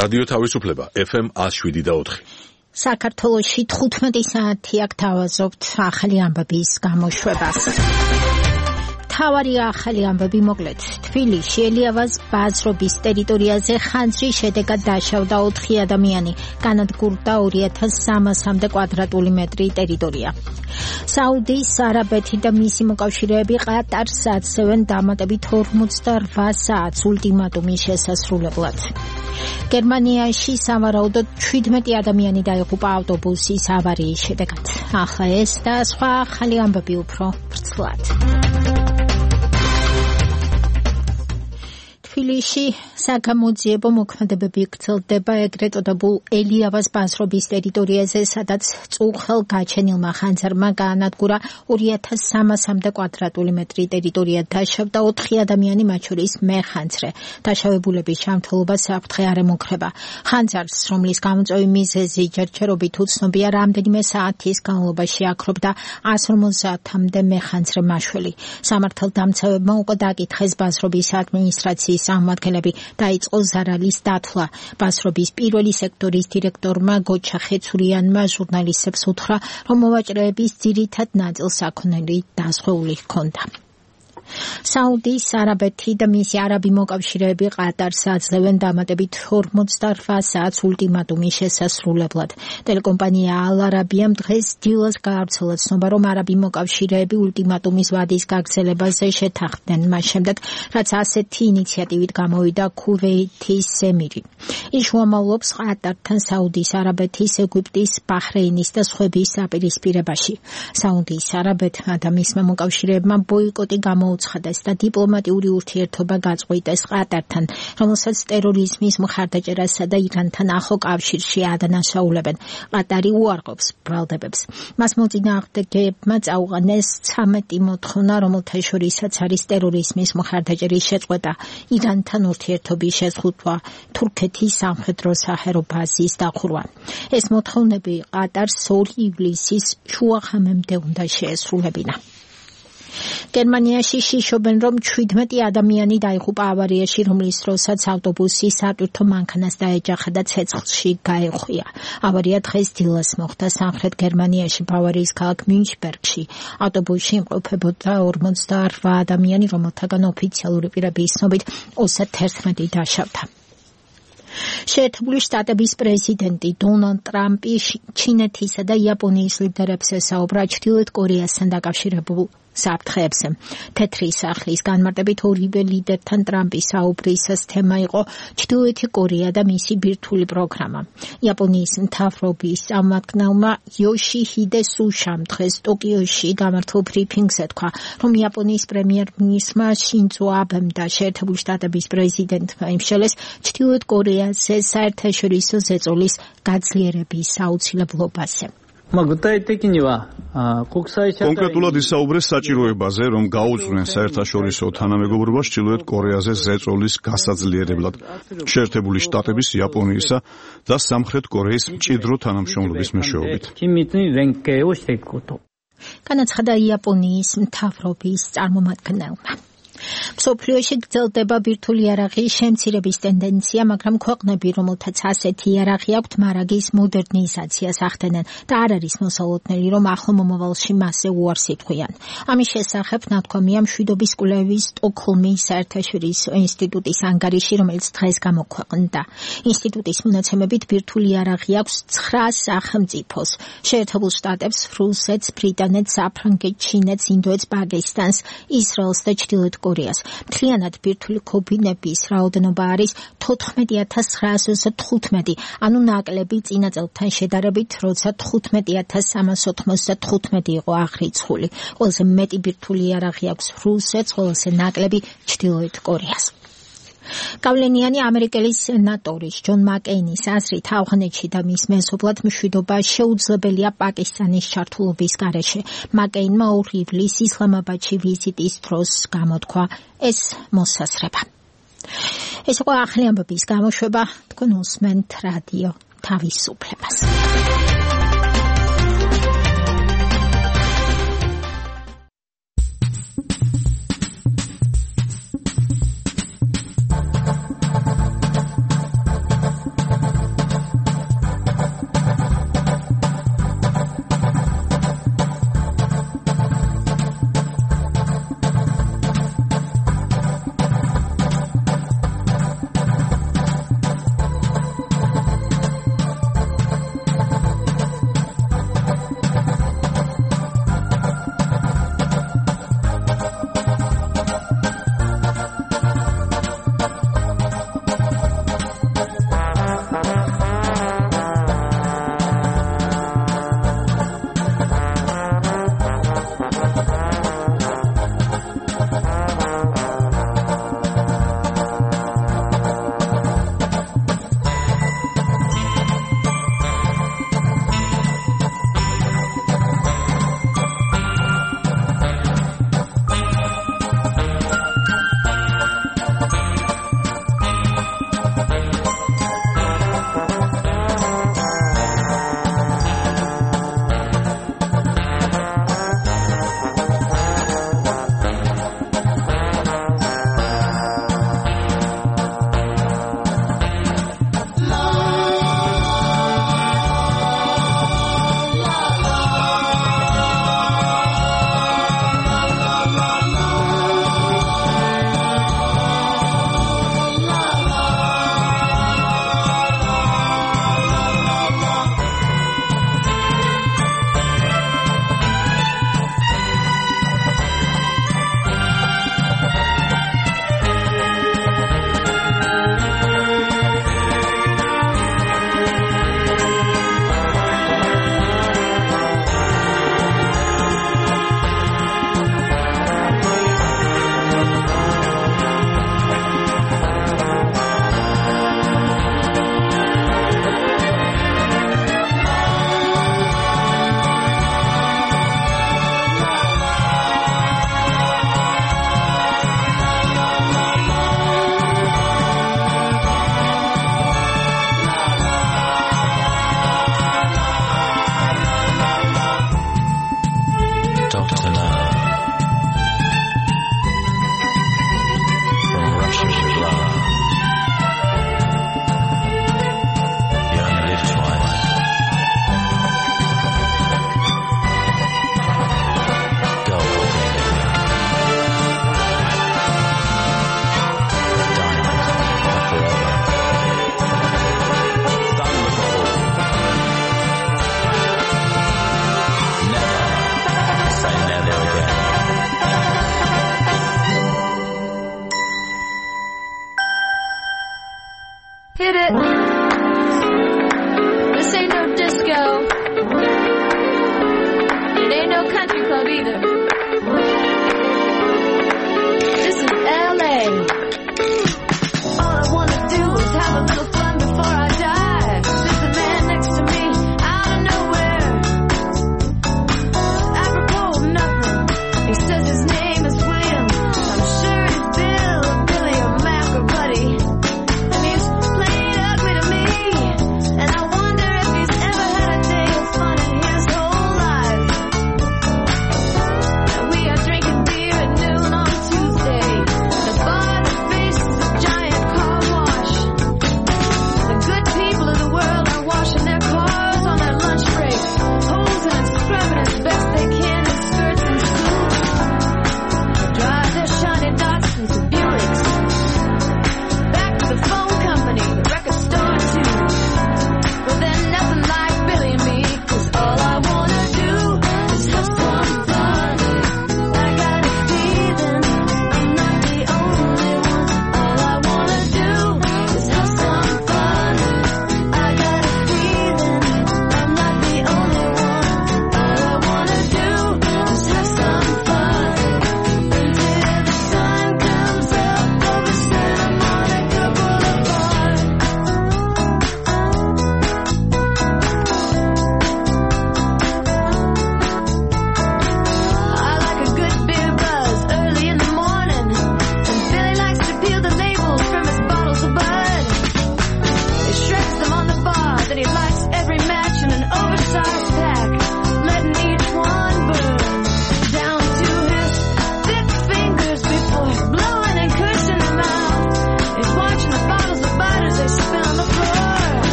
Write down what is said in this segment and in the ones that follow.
რადიო თავისუფლება FM 107.4. საქართველოში 15 საათი აქ თავაზობთ ახალი ამბების გამოშვებას. თავარი ახალი ამბები მოკლედ. თბილისში ელიავას ბაზრობის ტერიტორიაზე ხანძრის შედეგად დაშავდა 4 ადამიანი, განადგურდა 2300-მდე კვადრატული მეტრი ტერიტორია. საუდის არაბეთი და მისი მოკავშირეები ყატარს აცევენ დამატებით 48 საათს ულტიმატუმის შესასრულებლად. გერმანიაში სავარაუდოდ 17 ადამიანი დაიღუპა ავტობუსის ავარიის შედეგად. ახლა ეს და სხვა ახალი ამბები უფრო ვრცლად. თბილისში საგამოძიებო მოქმედებები გრძელდება ეგრეთ წოდებულ ელიავას ბაზრობის ტერიტორიაზე, სადაც წუხელ გაჩენილმა ხანძარმა გაანადგურა 2300-მდე კვადრატული მეტრი ტერიტორია. დაშავდა 4 ადამიანი, მათ შორის მეხანძრე. დაშავებულების ჯანმრთელობა საფრთხე არ ემუქრება. ხანძარს, რომლის გამოწვევის მიზეზი ჯერჯერობით უცნობია, რამდენიმე საათის განმავლობაში აქრობდა 150-მდე მეხანძრე მაშველი. სამართალდამცავებმა უკვე დააკითხეს ბაზრობის ადმინისტრაციის აღმადგენლები, დაიწყო ზარალის დათვლა. ბაზრობის პირველი სექტორის დირექტორმა გოჩა ხეცურიანმა ჟურნალისტებს უთხრა, რომ მოვაჭრეების ძირითად ნაწილს საქონელი დასხვეული ჰქონდა. საუდის არაბეთი და მისი არაბი მოკავშირეები ყატარს აძლევენ დამატებით 48 საათს ულტიმატუმის შესასრულებლად. ტელეკომპანია ალ-არაბიამ დღეს დილას გაავრცელა ცნობა, რომ არაბი მოკავშირეები ულტიმატუმის ვადის გაგრძელებაზე შეთანხმდნენ, მას შემდეგ, რაც ასეთი ინიციატივით გამოვიდა ქუვეითის ემირი. ის უამალობს ყატართან საუდის არაბეთის, ეგვიპტის, ბაჰრეინის და სხვების დაპირისპირებაში. საუდის არაბეთმა და მისმა მოკავშირეებმა ბოიკოტი გამოუცხადეს და დიპლომატიური ურთიერთობა გაწყვიტეს ყატართან, რომელსაც ტერორიზმის მხარდაჭერასა და ირანთან ახლო კავშირში ადანაშაულებენ. ყატარი უარყოფს ბრალდებებს. მას მოწინააღმდეგეებმა წაუყენეს 13 მოთხოვნა, რომელთა შორისაც არის ტერორიზმის მხარდაჭერის შეწყვეტა, ირანთან ურთიერთობის შეზღუდვა, თურქეთის სამხედრო საჰაერო ბაზის დახურვა. ეს მოთხოვნები ყატარს 2 ივლისის შუახამემდე უნდა შეესრულებინა. გერმანიაში შიშობენ, რომ 17 ადამიანი დაიღუპა ავარიაში, რომლის დროსაც ავტობუსი სატვირთო მანქანას დაეჯახა და ცეცხლში გაეხვია. ავარია დღეს დილას მოხდა სამხრეთ გერმანიაში, ბავარიის ქალაქ მინშბერგში. ავტობუსში იმყოფებოდა 48 ადამიანი, რომელთაგან ოფიციალური პირების ცნობით 31 დაშავდა. შეერთებული შტატების პრეზიდენტი დონალდ ტრამპი ჩინეთისა და იაპონიის ლიდერებს ესაუბრა ჩრდილოეთ კორეასთან დაკავშირებულ საფრთხეებზე. თეთრი სახლის განმარტებით ორივე ლიდერთან ტრამპის საუბრის თემა იყო ჩრდილოეთი კორეა და მისი ბირთვული პროგრამა. იაპონიის მთავრობის წარმომადგენელმა იოშიჰიდე სუშამ დღეს ტოკიოში გამართულ ბრიფინგზე თქვა, რომ იაპონიის პრემიერ-მინისტრმა შინძო აბემ და შეერთებული შტატების პრეზიდენტმა იმსჯელეს ჩრდილოეთ კორეაზე საერთაშორისო ზეწოლის გაძლიერების აუცილებლობაზე. კონკრეტულად ისაუბრეს საჭიროებაზე, რომ გაუწვნენ საერთაშორისო თანამეგობრობას ჩრდილოეთ კორეაზე ზეწოლის გასაძლიერებლად, შეერთებული შტატების, იაპონიისა და სამხრეთ კორეის მჭიდრო თანამშრომლობის მეშვეობით. განაცხადა იაპონიის მთავრობის წარმომადგენელმა. მსოფლიოში გრძელდება ბირთვული იარაღის შემცირების ტენდენცია, მაგრამ ქვეყნები, რომელთაც ასეთი იარაღი აქვთ, მარაგის მოდერნიზაციას ახდენენ და არ არის მოსალოდნელი, რომ ახლო მომავალში მასზე უარს იტყვიან. ამის შესახებ ნათქვამია მშვიდობის კვლევის სტოკჰოლმის საერთაშორისო ინსტიტუტის ანგარიში, რომელიც დღეს გამოქვეყნდა. ინსტიტუტის მონაცემებით ბირთვული იარაღი აქვს 9 სახელმწიფოს: შეერთებულ შტატებს, რუსეთს, ბრიტანეთს, საფრანგეთს, ჩინეთს, ინდოეთს, პაკისტანს, ისრაელს და ჩრდილოეთ კორეას. მთლიანად ბირთვული ქობინების რაოდენობა არის 14915, ანუ ნაკლები წინა წელთან შედარებით, როცა 15395 იყო აღრიცხული. ყველაზე მეტი ბირთვული იარაღი აქვს რუსეთს, ყველაზე ნაკლები ჩრდილოეთ კორეას. გავლენიანი ამერიკელი სენატორის ჯონ მაკეინის აზრით, ავღანეთში და მის მეზობლად მშვიდობა შეუძლებელია პაკისტანის ჩართულობის გარეშე. მაკეინმა 2 ივლისს ისლამაბადში ვიზიტის დროს გამოთქვა ეს მოსაზრება. ეს იყო ახალი ამბების გამოშვება, თქვენ უსმენთ რადიო თავისუფლებას.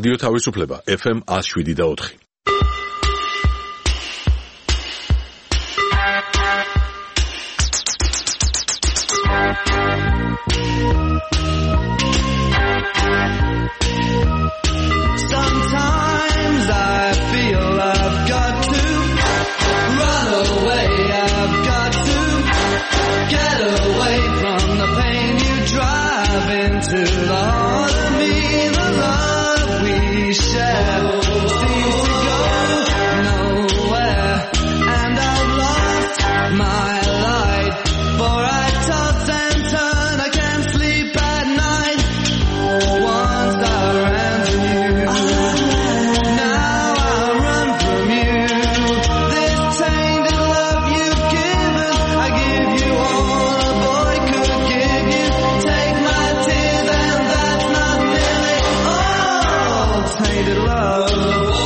რადიო თავისუფლება FM 107.4. Sometimes I feel I've got to run away, I've got to get away from the pain you drive into the heart of me. The love we share seems to go nowhere, and I've lost my light, for I toss and turn, I can't sleep at night. Once I ran to you, now I run from you. This tainted love you've given, I give you all a boy could give you. Take my tears and that's not nearly all. Tainted love,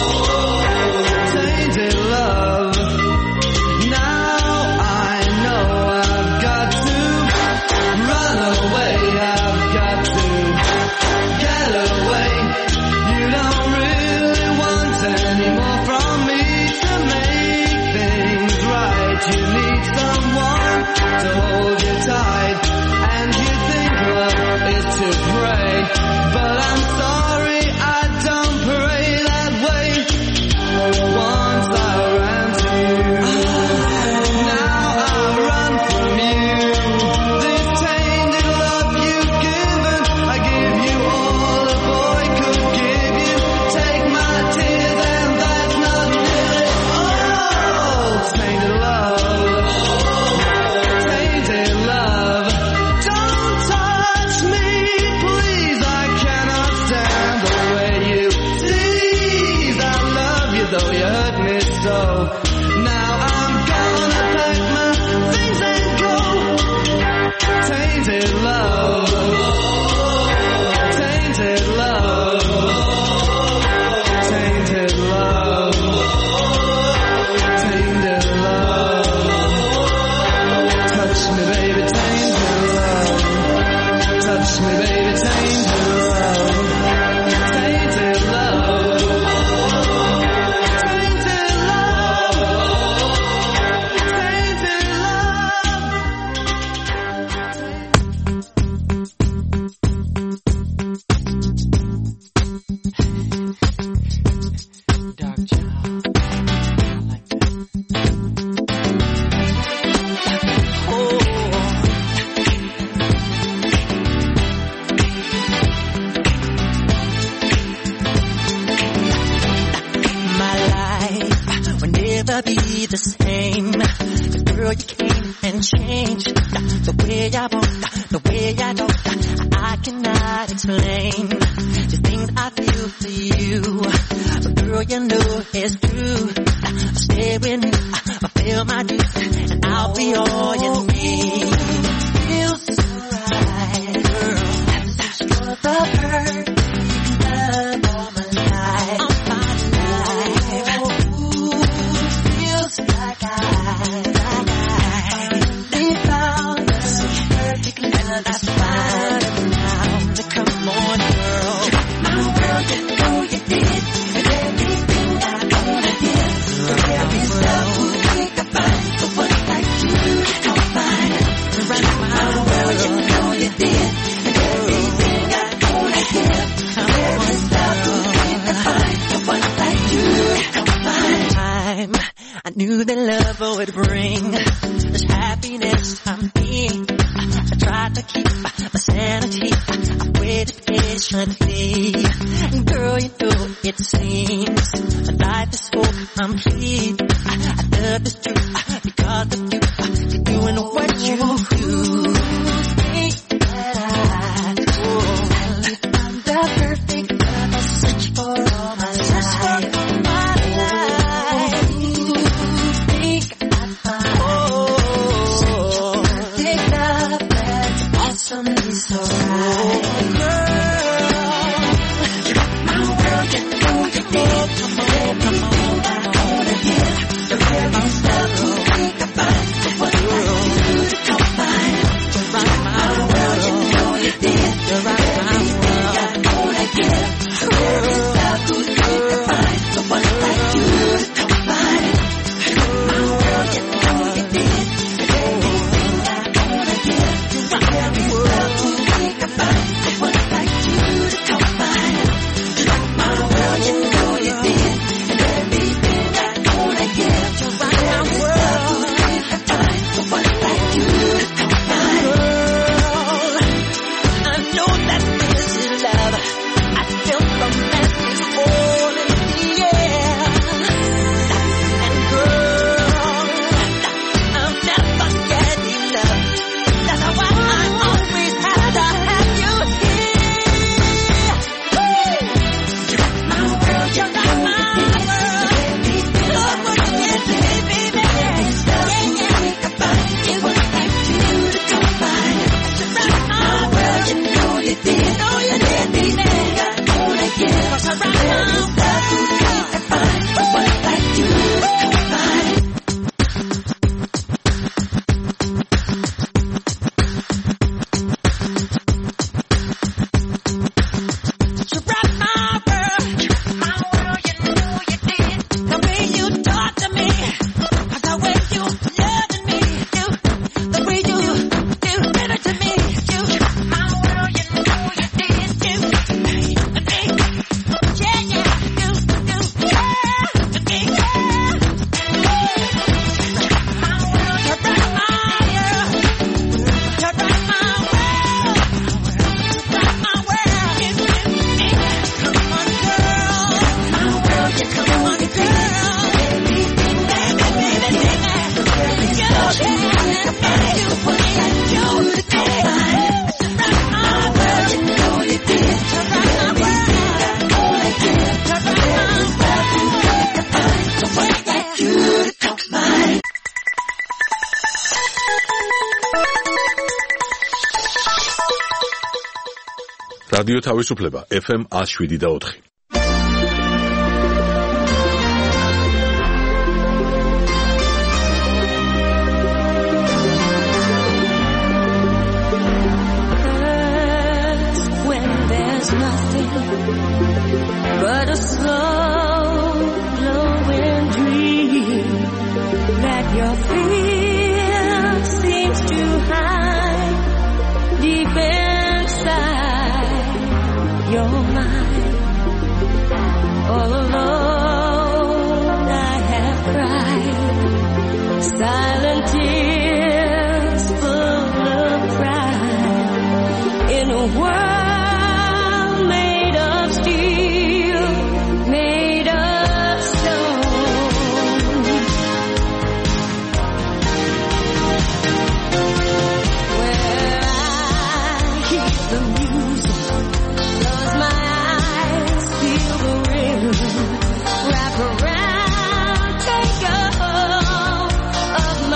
tainted love. Now I know I've got to run away, I've got to get away. You don't really want any more from me to make things right. You need someone to hold you tight, and you think love is to pray, but I'm sorry, I don't pray that way. Once I ran to you, now I run from you. This tainted love you've given, I give you all a boy could give you. Take my tears and that's not nearly all. Tainted love, tainted love. Don't touch me, please, I cannot stand the way you tease. I love you though you hurt me so. Now I'm gonna pack my things and go. Tainted love, tainted love, tainted love, tainted love. Touch me, baby, tainted love. Touch me, baby, tainted love. Tainted love, tainted love, tainted love. Dark child, like that. My life will never be the same. 'Cause girl, you came and changed the way I walk, the way I talk. I cannot explain the things I feel for you. But girl, you know it's true. Stay with me, fulfill my dues, and I'll be all you need. Feels so right, girl. You're the perfect love of my life. Of my life. Ooh, feels like I found the perfect love. That's fine now. Come on, girl. My world, you know you did. And everything I wanna give. Every step we take, I find the one like you. Don't find it. My world, you know you did. And everything I wanna give. Every step we take, I find the one like you. Don't find time. I knew that love would bring this happiness I'm being. I tried to keep my sanity. I waited patiently. Girl, you know it seems my life is so complete. I love this truth because of you. You're doing what you do. Think that I found the perfect love. I search for all my life. Think I found perfect love that's awesomely so right. Girl, my world, you know you did. Come on, I wanna give. Every step you take, I find the one like you. Come find რადიო თავისუფლება FM 107.4. When there's nothing but a slow glowing dream that your fear seems to hide deep inside your mind. All alone I have cried silent tears full of pride in a world made of steel, made of stone. Where I hear the music, close my eyes, feel the rhythm, wrap around, take a hold of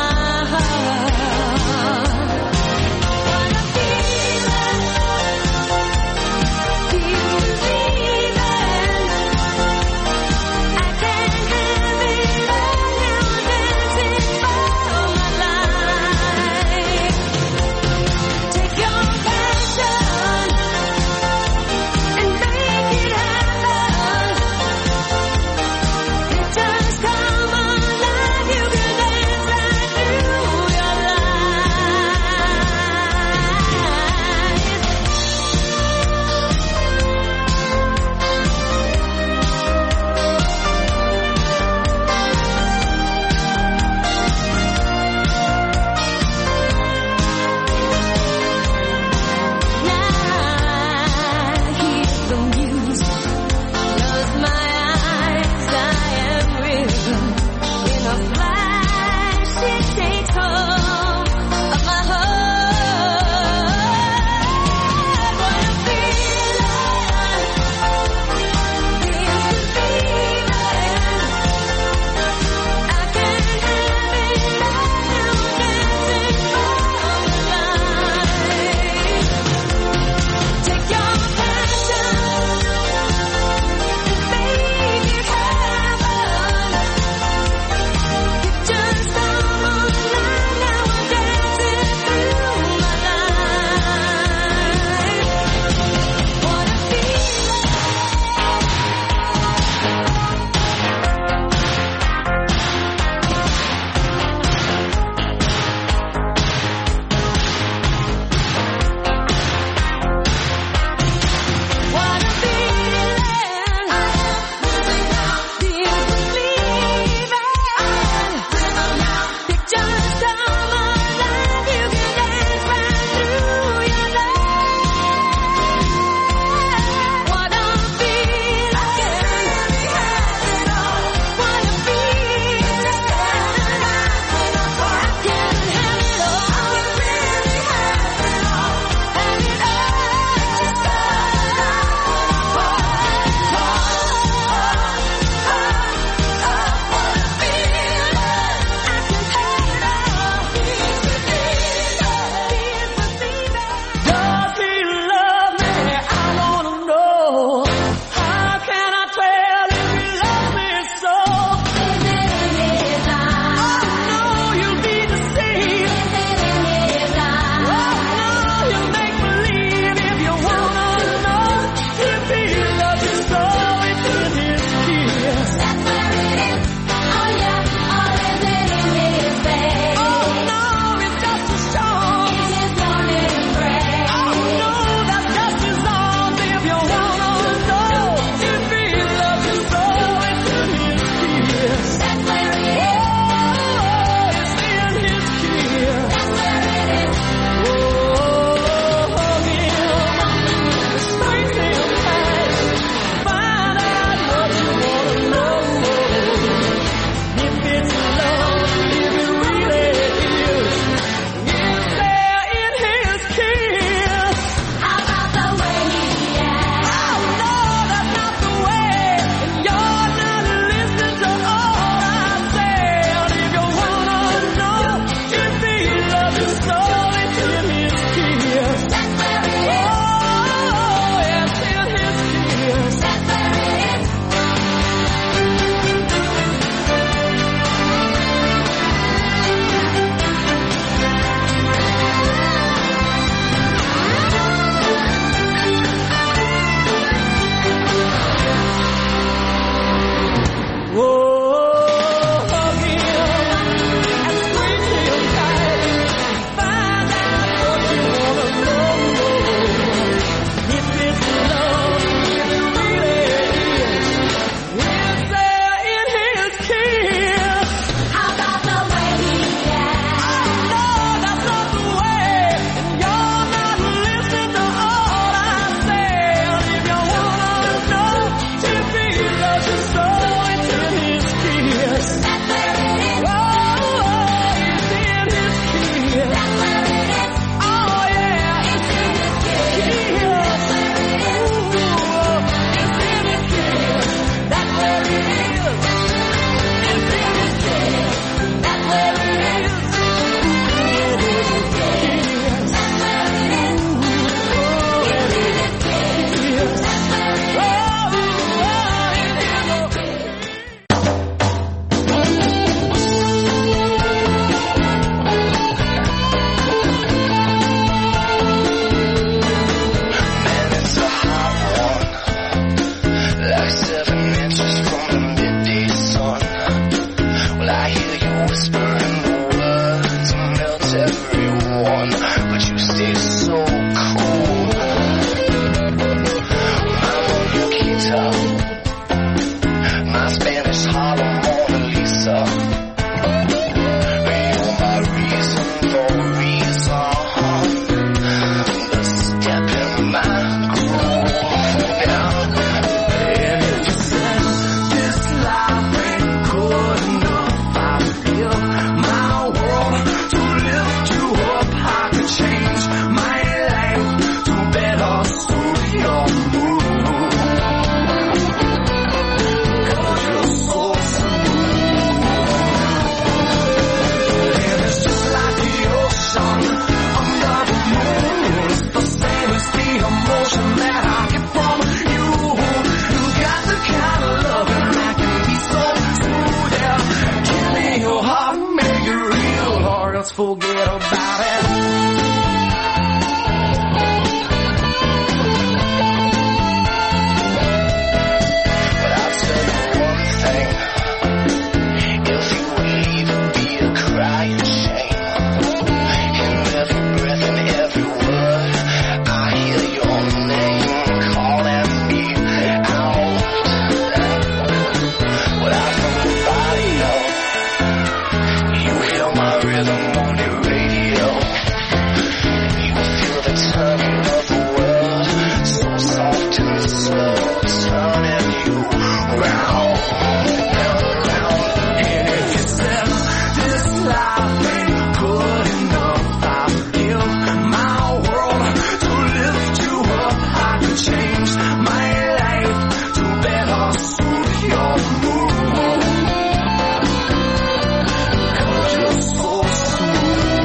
Spanish Harlem Mona Lisa. You're my reason for a reason. The step in my groove now. And if you said this life ain't good enough, I feel my world to lift you up. I could change my life to better suit your mood. Forget about it. But I'll tell you one thing. If you would leave it be a crying shame. In every breath and every word, I hear your name calling me out. Without nobody else, you hear my rhythm. Turning of the world, so soft and slow, turning you round and round. And if you said this life ain't good enough, I'll give my world to lift you up. I can change my life to better suit your mood. 'Cause you're so smooth.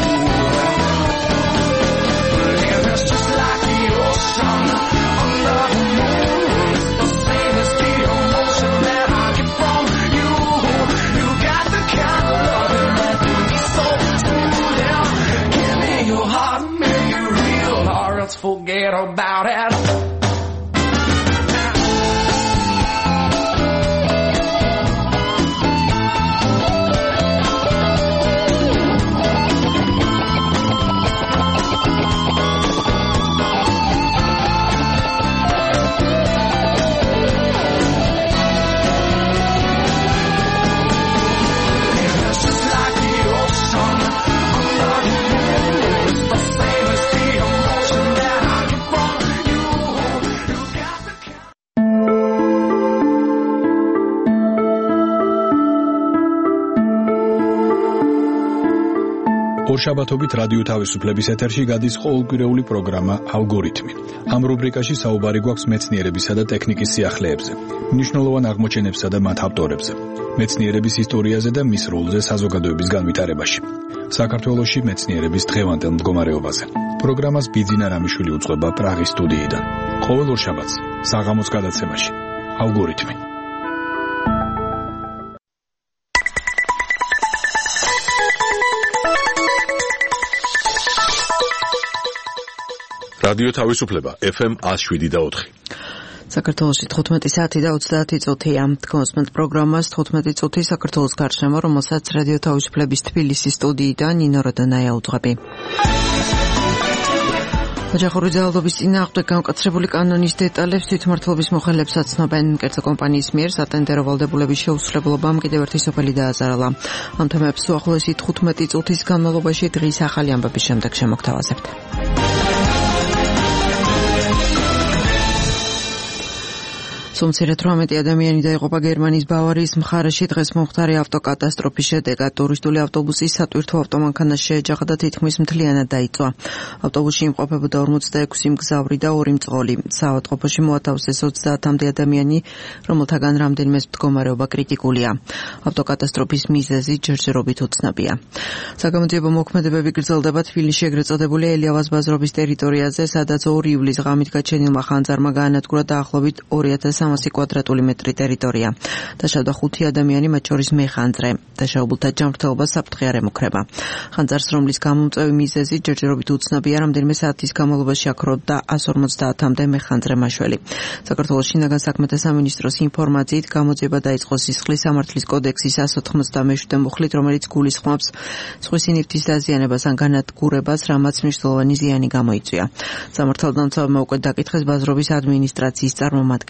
Forget about it. ორშაბათობით რადიო თავისუფლების ეთერში გადის ყოველკვირეული პროგრამა ალგორითმი. ამ რუბრიკაში საუბარი გვაქვს მეცნიერებისა და ტექნიკის სიახლეებზე, მნიშვნელოვან აღმოჩენებსა და მათ ავტორებზე, მეცნიერების ისტორიაზე და მის როლზე საზოგადოების განვითარებაში. საქართველოში მეცნიერების დღევანდელ მდგომარეობაზე. პროგრამას ბიძინა რამიშვილი უძღვება პრაღის სტუდიიდან. ყოველ ორშაბათს საღამოს გადაცემაში ალგორითმი. რადიო თავისუფლება FM 107.4. საქართველოში 15 საათი და 30 წუთია. კონსმენტ პროგრამას 15 წუთი საქართველოს გარშემო, რომელსაც რადიო თავისუფლების თბილისის სტუდიიდან ნინო როდონაია უძღვები. ოჯახური ძალადობის წინააღმდეგ გამკაცრებული კანონის დეტალებს თვითმმართველობის მოხელებს აცნობენ. კერძო კომპანიის მიერ სატენდერო ვალდებულების შეუსრულებლობამ კიდევ ერთი სოფელი დააზარალა. ამ თემებს უახლოესი 15 წუთის განმავლობაში დღის ახალი ამბების შემდეგ შემოგთავაზებთ. სულ 18 ადამიანი დაიღუპა გერმანიის ბავარიის მხარეში დღეს მომხდარი ავტოკატასტროფის შედეგად. ტურისტული ავტობუსის სატვირთო ავტომანქანას შეეჯახა და თითქმის მთლიანად დაიწვა. ავტობუსში იმყოფებოდა 46 მგზავრი და 2 მძღოლი. საავადმყოფოში მოათავსეს 30-მდე ადამიანი, რომელთაგან რამდენიმეს მდგომარეობა კრიტიკულია. ავტოკატასტროფის მიზეზი ჯერჯერობით უცნობია. საგამოძიებო მოქმედებები გრძელდება თბილისში ეგრეთ წოდებული ელიავას ბაზრობის ტერიტორიაზე, სადაც 2 ივლისს ღამით გაჩენილმა ხანძარმა გაანადგურა დაახლოებით 2300 კვადრატული მეტრი ტერიტორია. დაშავდა 5 ადამიანი, მათ შორის მეხანძრე. დაშავებულთა ჯანმრთელობა საფრთხე არ ემუქრება. ხანძარს, რომლის გამომწვევი მიზეზი ჯერჯერობით უცნობია, რამდენიმე საათის განმავლობაში აქრობდა 150-მდე მეხანძრე მაშველი. საქართველოს შინაგან საქმეთა სამინისტროს ინფორმაციით გამოძიება დაიწყო სისხლის სამართლის კოდექსის 197 მუხლით, რომელიც გულისხმობს სხვისი ნივთის დაზიანებას ან განადგურებას, რამაც მნიშვნელოვანი ზიანი გამოიწვია. სამართალდამცავებმა უკვე დაკითხეს ბაზრობის ადმინისტრაციის წარმომადგენლები.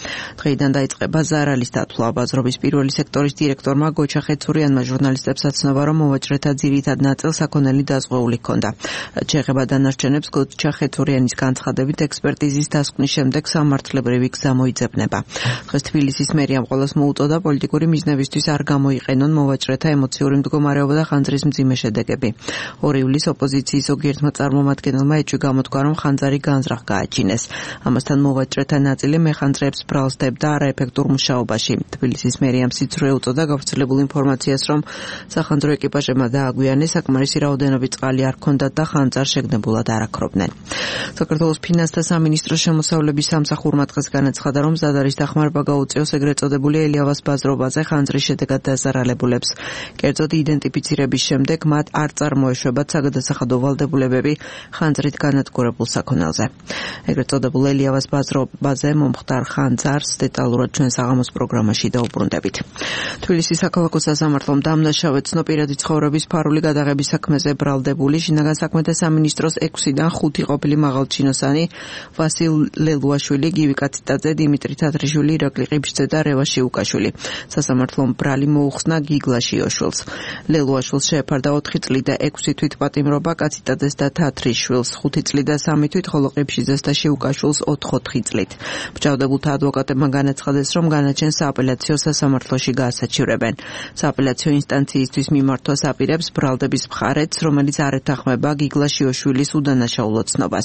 დღეიდან დაიწყება ზარალის დათვლა. ბაზრობის პირველი სექტორის დირექტორმა გოჩა ხეცურიანმა ჟურნალისტებს აცნობა, რომ მოვაჭრეთა ძირითად ნაწილს საქონელი დაზღვეული ჰქონდა. რაც შეეხება დანარჩენებს, გოჩა ხეცურიანის განცხადებით ექსპერტიზის დასკვნის შემდეგ სამართლებრივი გზა მოიძებნება. დღეს თბილისის მერიამ ყოველს მოუწოდა პოლიტიკური მიზნებისთვის არ გამოიყენონ მოვაჭრეთა ემოციური მდგომარეობა და ხანძრის მძიმე შედეგები. 2 ივლისს ოპოზიციის ზოგიერთმა წარმომადგენელმა ეჭვი გამოთქვა, რომ ხანძარი განზრახ გააჩინეს. ამასთან მოვაჭრეთა ნაწილი მეხანძრეებს ბრალსდებდა არაეფექტურ მუშაობაში. თბილისის მერიამ სიცრუე უწოდა გავრცელებულ ინფორმაციას, რომ სახანძრო ეკიპაჟებმა დააგვიანეს, საკმარისი რაოდენობით წყალი არ ჰქონდათ და ხანძარს შეგნებულად არ აქრობდნენ. საქართველოს ფინანსთა სამინისტროს შემოსავლების სამსახურმა დღეს განაცხადა, რომ მზად არის დახმარება გაუწიოს ეგრეთ წოდებული ელიავას ბაზრობაზე ხანძრის შედეგად დაზარალებულებს. კერძოდ იდენტიფიცირების შემდეგ მათ არ წარმოეშვებათ საგადასახადო ვალდებულებები ხანძრით განადგურებულ საქონელზე. ეგრეთ წოდებულ ელიავას ბაზრობაზე მომხდარ ხანძარს დეტალურად ჩვენ საღამოს პროგრამაში დაუბრუნდებით. თბილისის საქალაქო სასამართლომ დამნაშავე ცნობიერადი ცხოვრების ფარული გადაღების საქმეზე ბრალდებული შინაგან საქმეთა სამინისტროს 6-დან 5 ყოფილი მაღალჩინოსანი ვასილ ლელუაშვილი, გივი კაციტაძე, დიმიტრი თათრიშვილი, ირაკლი ყიფშიძე და რევას შიუკაშვილი. სასამართლომ ბრალი მოუხსნა გიგლა შიოშვილს. ლელუაშვილს შეეფარდა 4 წლი და 6 თვით პატიმრობა, კაციტაძეს და თათრიშვილს 5 წლი და 3 თვით, ხოლო ყიფშიძეს და შიუკაშვილს 4 წლით. მჯავრდებულთა ადვოკატებმა განაცხადეს, რომ განაჩენს სააპელაციო სასამართლოში გაასაჩივრებენ. სააპელაციო ინსტანციისთვის მიმართვა აპირებს ბრალდების მხარეც, რომელიც არ ეთანხმება გიგლა შიოშვილის უდანაშაულო ცნობას.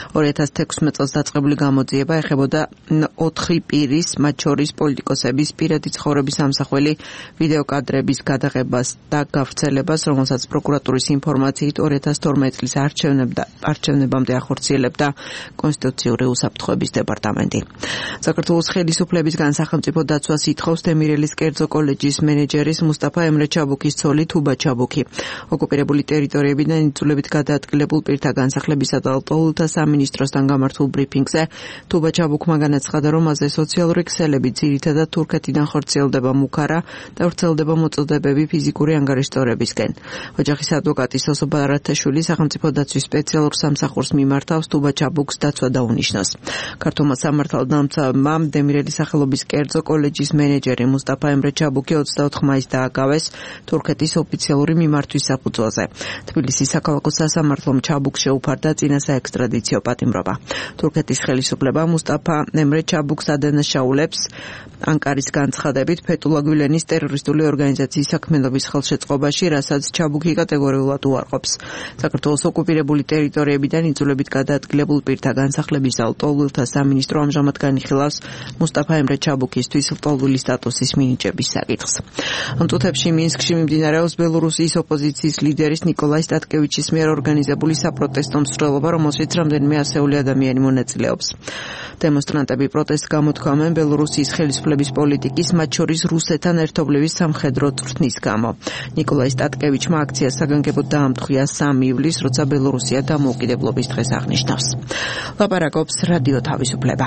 2016 წელს დაწყებული გამოძიება ეხებოდა 4 პირის, მათ შორის პოლიტიკოსების პირადი ცხოვრების ამსახველი ვიდეოკადრების გადაღებას და გავრცელებას, რომელსაც პროკურატურის ინფორმაციით 2012 წლის არჩევნებამდე ახორციელებდა კონსტიტუციური უსაფრთხოების დეპარტამენტი. საქართველოს ხელისუფლებისგან სახელმწიფო დაცვას ითხოვს დემირელის კერძო კოლეჯის მენეჯერის მუსტაფა ემრე ჩაბუქის ცოლი თუბა ჩაბუქი. ოკუპირებული ტერიტორიებიდან იძულებით გადაადგილებულ პირთა განსახლებისა და ლტოლვილთა სამინისტროსთან გამართულ ბრიფინგზე თუბა ჩაბუქმა განაცხადა, რომ მასზე სოციალური ქსელები ძირითადად თურქეთიდან ხორციელდება მუქარა და ვრცელდება მოწოდებები ფიზიკური ანგარიშტორებისკენ. ოჯახის ადვოკატი სოსო ბარათაშვილი სახელმწიფო დაცვის სპეციალურ სამსახურს მიმართავს თუბა ჩაბუქს დაცვა დაუნიშნოს. ქართულმა სამართალდამცავებმა დემირელის სახელობის კერძო კოლეჯის მენეჯერი მუსტაფა ემრე ჩაბუქი 24 მაისს დააკავეს თურქეთის ოფიციალური მიმართვის საფუძველზე. თბილისის საქალაქო სასამართლომ ჩაბუქს შეუფარდა წინა საექსტრადიციო პატიმრობა. თურქეთის ხელისუფლება მუსტაფა ემრე ჩაბუქს ადანაშაულებს ანკარის განცხადებით ფეთულა გულენის ტერორისტული ორგანიზაციის საქმიანობის ხელშეწყობაში, რასაც ჩაბუქი კატეგორიულად უარყოფს. საქართველოს ოკუპირებული ტერიტორიებიდან იძულებით გადაადგილებულ პირთა განსახლების და ლტოლვილთა სამინისტრო ამჟამად განიხილავს მუსტაფა ემრე ჩაბუქისთვის ლტოლვილის სტატუსის მინიჭების საკითხს. ამ წუთებში მინსკში მიმდინარეობს ბელორუსიის ოპოზიციის ლიდერის ნიკოლაი სტატკევიჩის მიერ ორგანიზებული საპროტესტო მსვლელობა, რომელშიც რამდენიმე ასეული ადამიანი მონაწილეობს. დემონსტრანტები პროტესტს გამოთქვამენ ბელორუსიის ხელისუფლების პოლიტიკის, მათ შორის რუსეთთან ერთობლივის სამხედრო წვრთნის გამო. ნიკოლაი სტატკევიჩმა აქციას საგანგებოდ დაამტყვია 3 ივლისს, როცა ბელორუსია დამოუკიდებლობის დღეს აღნიშნავს. ლაპარაკობს რადიო თავისუფლება.